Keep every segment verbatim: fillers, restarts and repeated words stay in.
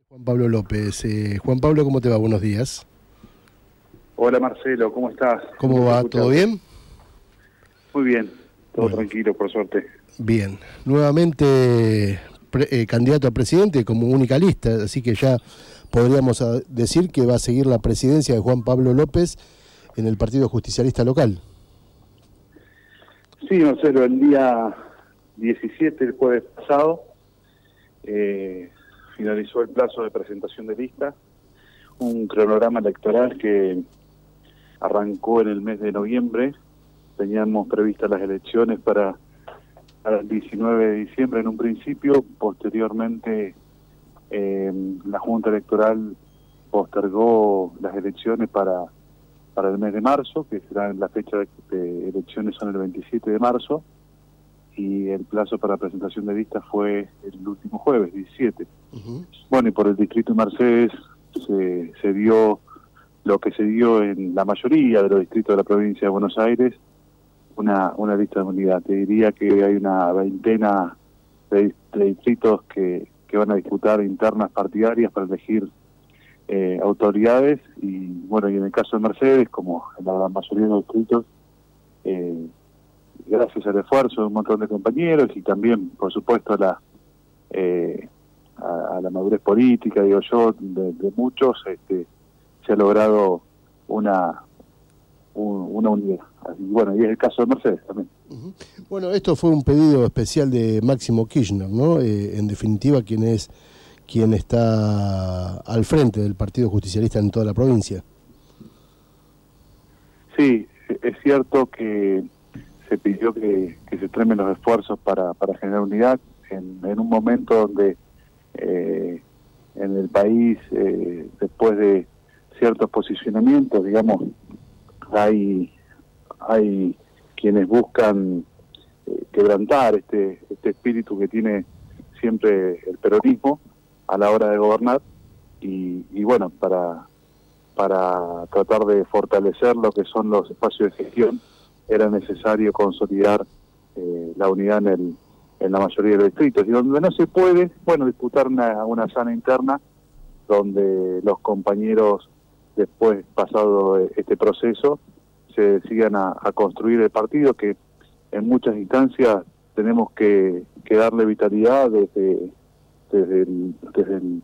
Juan Pablo López. Eh, Juan Pablo, ¿cómo te va? Buenos días. Hola Marcelo, ¿cómo estás? ¿Cómo va? ¿Todo bien? Muy bien, todo bueno, tranquilo, por suerte. Bien. Nuevamente pre, eh, candidato a presidente como única lista, así que ya podríamos decir que va a seguir la presidencia de Juan Pablo López en el Partido Justicialista local. Sí, Marcelo, el día diecisiete, el jueves pasado, eh, finalizó el plazo de presentación de lista, un cronograma electoral que arrancó en el mes de noviembre. Teníamos previstas las elecciones para, para el diecinueve de diciembre en un principio. Posteriormente eh, la Junta Electoral postergó las elecciones para, para el mes de marzo, que será la fecha de, de elecciones son el veintisiete de marzo, y el plazo para presentación de listas fue el último jueves, diecisiete. Uh-huh. Bueno, y por el distrito de Mercedes se, se dio lo que se dio en la mayoría de los distritos de la provincia de Buenos Aires, una, una lista de unidad. Te diría que hay una veintena de, de distritos que, que van a disputar internas partidarias para elegir eh, autoridades, y bueno, y en el caso de Mercedes, como en la mayoría de los distritos, eh, gracias al esfuerzo de un montón de compañeros y también, por supuesto, a la eh, a, a la madurez política, digo yo, de, de muchos, este, se ha logrado una un, una unidad. Y bueno, y es el caso de Mercedes también. Uh-huh. Bueno, esto fue un pedido especial de Máximo Kirchner, ¿no? Eh, en definitiva, quien es quien está al frente del Partido Justicialista en toda la provincia. Sí, es cierto que se pidió que, que se extremen los esfuerzos para, para generar unidad en, en un momento donde eh, en el país, eh, después de ciertos posicionamientos, digamos, hay hay quienes buscan eh, quebrantar este este espíritu que tiene siempre el peronismo a la hora de gobernar, y, y bueno, para para tratar de fortalecer lo que son los espacios de gestión era necesario consolidar eh, la unidad en el en la mayoría de los distritos, y donde no se puede, bueno, disputar una, una sana interna donde los compañeros, después pasado este proceso, se sigan a, a construir el partido, que en muchas instancias tenemos que, que darle vitalidad desde desde el, desde el,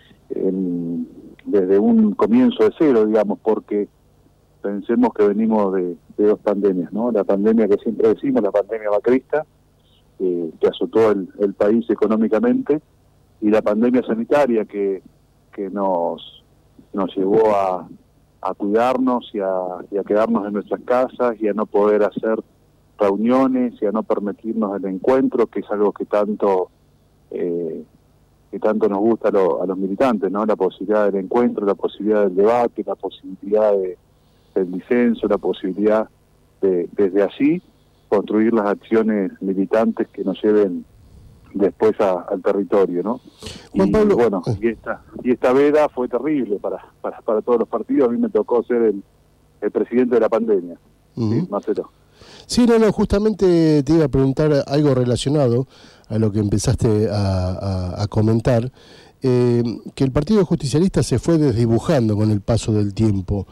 el, desde un comienzo de cero, digamos, porque pensemos que venimos de, de dos pandemias, ¿no? La pandemia que siempre decimos, la pandemia macrista, eh, que azotó el, el país económicamente, y la pandemia sanitaria que, que nos, nos llevó a, a cuidarnos y a, y a quedarnos en nuestras casas y a no poder hacer reuniones y a no permitirnos el encuentro, que es algo que tanto eh, que tanto nos gusta a, lo, a los militantes, ¿no? La posibilidad del encuentro, la posibilidad del debate, la posibilidad de, del disenso, la posibilidad de, desde allí, construir las acciones militantes que nos lleven después a, al territorio, ¿no? Juan y Pablo, bueno, y esta y esta veda fue terrible para, para para todos los partidos. A mí me tocó ser el, el presidente de la pandemia. Uh-huh. ¿Sí, Marcelo? Sí, no, no, justamente te iba a preguntar algo relacionado a lo que empezaste a, a, a comentar, eh, que el Partido Justicialista se fue desdibujando con el paso del tiempo.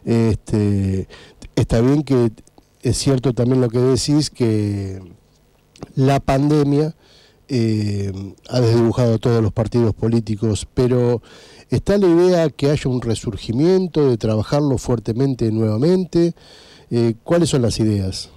Este, está bien que es cierto también lo que decís, que la pandemia eh, ha desdibujado a todos los partidos políticos, pero ¿está la idea que haya un resurgimiento, de trabajarlo fuertemente nuevamente? Eh, ¿Cuáles son las ideas?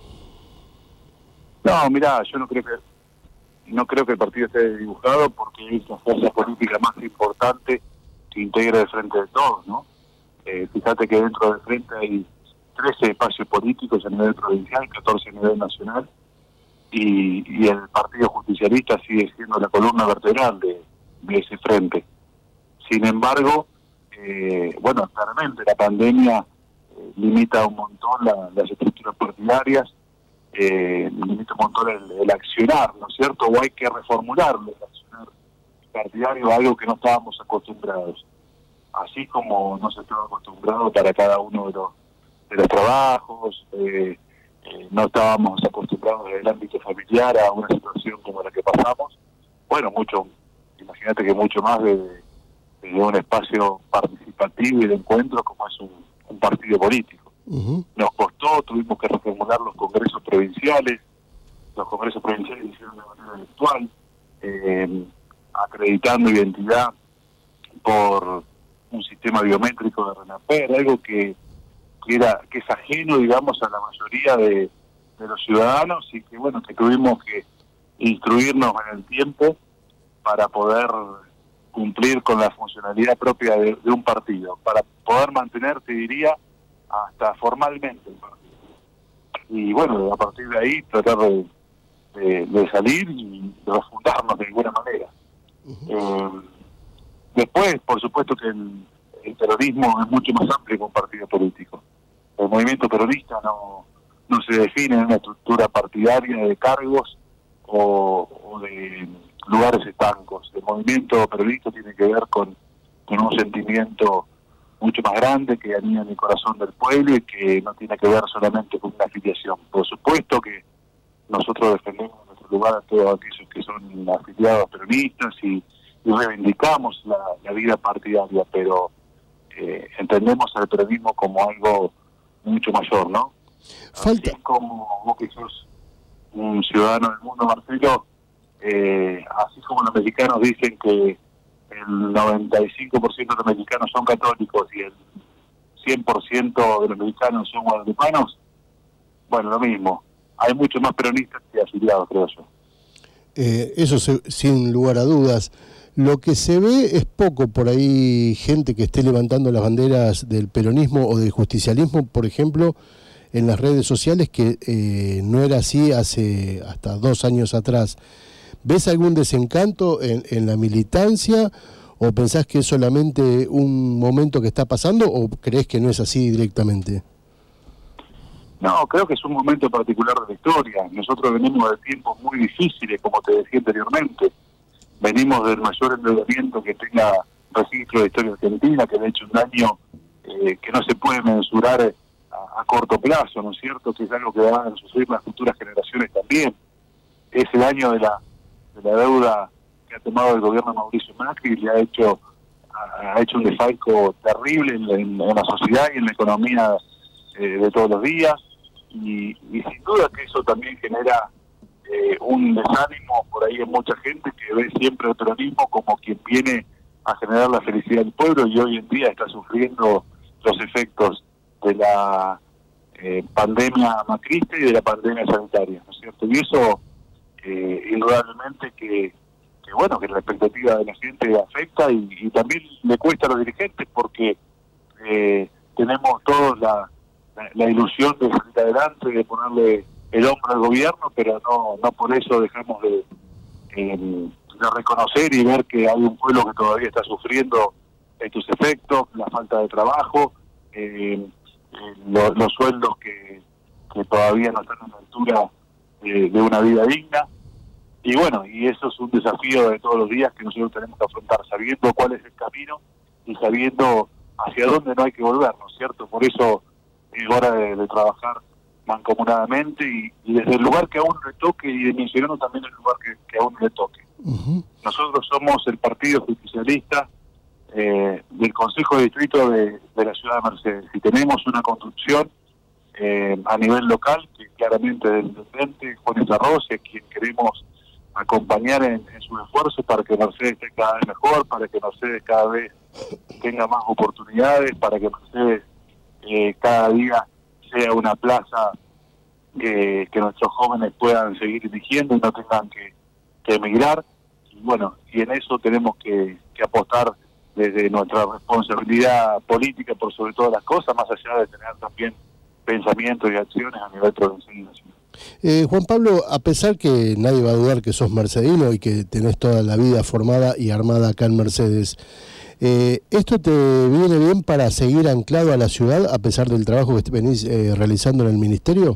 No, mirá, yo no creo que no creo que el partido esté dibujado, porque es la fuerza política más importante que integra el Frente de Todos, ¿no? Eh, fíjate que dentro del Frente hay trece espacios políticos a nivel provincial, catorce a nivel nacional, y, y el Partido Justicialista sigue siendo la columna vertebral de, de ese frente. Sin embargo, eh, bueno, claramente la pandemia eh, limita un montón la, las estructuras partidarias, eh, limita un montón el, el accionar, ¿no es cierto? O hay que reformularlo, el accionar partidario, algo que no estábamos acostumbrados. Así como no se estaba acostumbrado para cada uno de los, de los trabajos, eh, eh, no estábamos acostumbrados en el ámbito familiar a una situación como la que pasamos. Bueno, mucho, imagínate que mucho más de, de un espacio participativo y de encuentro como es un, un partido político. Uh-huh. Nos costó, tuvimos que reformular los congresos provinciales, los congresos provinciales hicieron de manera virtual, eh, acreditando identidad por un sistema biométrico de RENAPER, algo que, que era que es ajeno, digamos, a la mayoría de, de los ciudadanos, y que bueno, que tuvimos que instruirnos en el tiempo para poder cumplir con la funcionalidad propia de, de un partido, para poder mantener, te diría, hasta formalmente el partido. Y bueno, a partir de ahí tratar de, de, de salir y de refundarnos de alguna manera. Uh-huh. Eh, después, por supuesto que el, el peronismo es mucho más amplio que un partido político. El movimiento peronista no, no se define en una estructura partidaria de cargos o, o de lugares estancos. El movimiento peronista tiene que ver con, con un sentimiento mucho más grande que anida en el corazón del pueblo y que no tiene que ver solamente con una afiliación. Por supuesto que nosotros defendemos nuestro lugar a todos aquellos que son afiliados peronistas y, y reivindicamos la, la vida partidaria, pero eh, entendemos al peronismo como algo mucho mayor, ¿no? Falta. Así como vos que sos un ciudadano del mundo, Marcelo, eh, así como los mexicanos dicen que el noventa y cinco por ciento de los mexicanos son católicos y el cien por ciento de los mexicanos son guadalupanos, bueno, lo mismo. Hay muchos más peronistas que afiliados, creo yo. Eh, eso se, sin lugar a dudas. Lo que se ve es poco por ahí gente que esté levantando las banderas del peronismo o del justicialismo, por ejemplo, en las redes sociales, que eh, no era así hace hasta dos años atrás. ¿Ves algún desencanto en, en la militancia o pensás que es solamente un momento que está pasando o crees que no es así directamente? No, creo que es un momento particular de la historia. Nosotros venimos de tiempos muy difíciles, como te decía anteriormente. Venimos del mayor endeudamiento que tenga registro de historia argentina, que de hecho un daño eh, que no se puede mensurar a, a corto plazo, ¿no es cierto? Que es algo que van a sufrir las futuras generaciones también. Es el año de la, de la deuda que ha tomado el gobierno de Mauricio Macri y le ha hecho, ha hecho un desfalco terrible en la, en, en la sociedad y en la economía eh, de todos los días. Y, y sin duda que eso también genera eh, un desánimo por ahí en mucha gente que ve siempre el peronismo como quien viene a generar la felicidad del pueblo y hoy en día está sufriendo los efectos de la eh, pandemia macrista y de la pandemia sanitaria, ¿no es cierto? Y eso eh, indudablemente que, que bueno, que la expectativa de la gente afecta y, y también le cuesta a los dirigentes porque eh, tenemos todos la La, la ilusión de salir adelante, de ponerle el hombro al gobierno, pero no no por eso dejamos de, eh, de reconocer y ver que hay un pueblo que todavía está sufriendo estos efectos, la falta de trabajo, eh, eh, lo, los sueldos que, que todavía no están a la altura de, de una vida digna. Y bueno, y eso es un desafío de todos los días que nosotros tenemos que afrontar, sabiendo cuál es el camino y sabiendo hacia dónde no hay que volver, ¿no es cierto? Por eso es hora de, de trabajar mancomunadamente y, y desde el lugar que a uno le toque y dimensionando también el lugar que, que a uno le toque. Uh-huh. Nosotros somos el partido justicialista eh, del Consejo de Distrito de, de la ciudad de Mercedes y tenemos una construcción eh, a nivel local que claramente del intendente Juan Arroz, a quien queremos acompañar en, en sus esfuerzos para que Mercedes esté cada vez mejor, para que Mercedes cada vez tenga más oportunidades, para que Mercedes Eh, cada día sea una plaza que, que nuestros jóvenes puedan seguir eligiendo y no tengan que, que emigrar. Y bueno, y en eso tenemos que, que apostar desde nuestra responsabilidad política por sobre todas las cosas, más allá de tener también pensamientos y acciones a nivel provincial y nacional. Eh, Juan Pablo, a pesar que nadie va a dudar que sos mercedino y que tenés toda la vida formada y armada acá en Mercedes, Eh, ¿esto te viene bien para seguir anclado a la ciudad a pesar del trabajo que venís eh, realizando en el ministerio?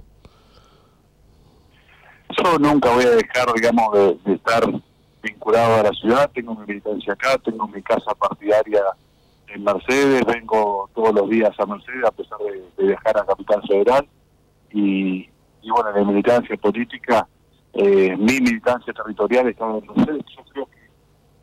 Yo nunca voy a dejar, digamos, de, de estar vinculado a la ciudad. Tengo mi militancia acá, tengo mi casa partidaria en Mercedes, vengo todos los días a Mercedes a pesar de, de viajar a Capital Federal. Y, y bueno, la militancia política, eh, mi militancia territorial está en Mercedes. Yo creo que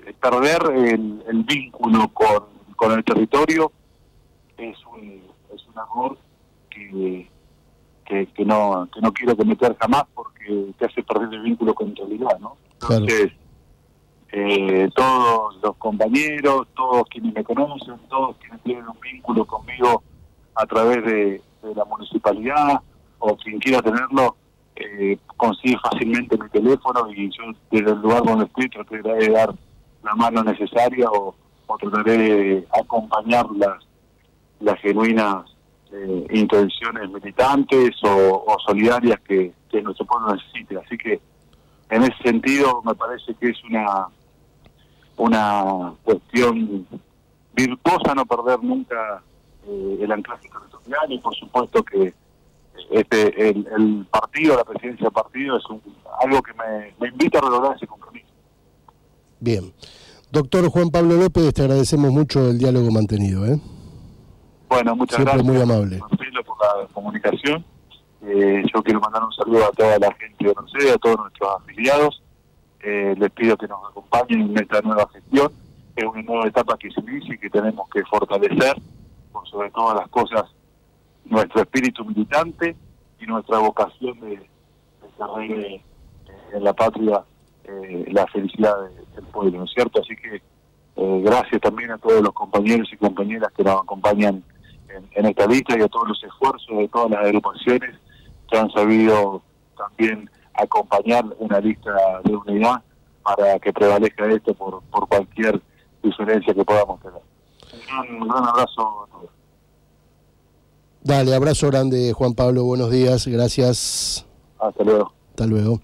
perder el, el vínculo con, con el territorio es un, es un error que, que, que, no, que no quiero cometer jamás, porque te hace perder el vínculo con tu realidad, ¿no? Entonces, claro. eh, todos los compañeros, todos quienes me conocen, todos quienes tienen un vínculo conmigo a través de, de la municipalidad, o quien quiera tenerlo, eh, consigue fácilmente mi teléfono, y yo desde el lugar donde estoy trataré de dar la mano necesaria, o, o trataré de acompañar las, las genuinas eh, intenciones militantes o, o solidarias que, que nuestro pueblo necesite. Así que en ese sentido me parece que es una una cuestión virtuosa no perder nunca eh, el anclaje territorial, y por supuesto que este el, el partido, la presidencia del partido es un, algo que me, me invita a redoblar ese compromiso. Bien. Doctor Juan Pablo López, te agradecemos mucho el diálogo mantenido. ¿eh? Bueno, muchas Siempre gracias. Muy amable. Marcelo, por la comunicación. Eh, yo quiero mandar un saludo a toda la gente de Mercedes, a todos nuestros afiliados. Eh, les pido que nos acompañen en esta nueva gestión. Es una nueva etapa que se inicia y que tenemos que fortalecer, por sobre todas las cosas, nuestro espíritu militante y nuestra vocación de, de que reine eh, en la patria eh, la felicidad de, del pueblo, ¿no es cierto? Así que eh, gracias también a todos los compañeros y compañeras que nos acompañan en, en esta lista, y a todos los esfuerzos de todas las agrupaciones que han sabido también acompañar una lista de unidad para que prevalezca esto por, por cualquier diferencia que podamos tener. Un gran, un gran abrazo a todos. Dale, abrazo grande, Juan Pablo, buenos días, gracias. Hasta luego. Hasta luego.